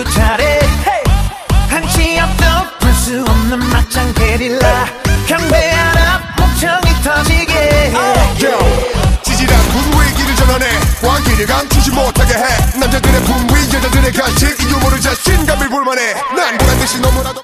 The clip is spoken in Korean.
차례 한치 앞도 볼 수 없는 막장 게릴라 경배하라 목청이 터지게 지질한 분위기 길을 전환해 왕길을 감추지 못하게 해 남자들의 분위 여자들의 간식 이 유머를 자신감을 볼만해 난 보란듯이 너무나도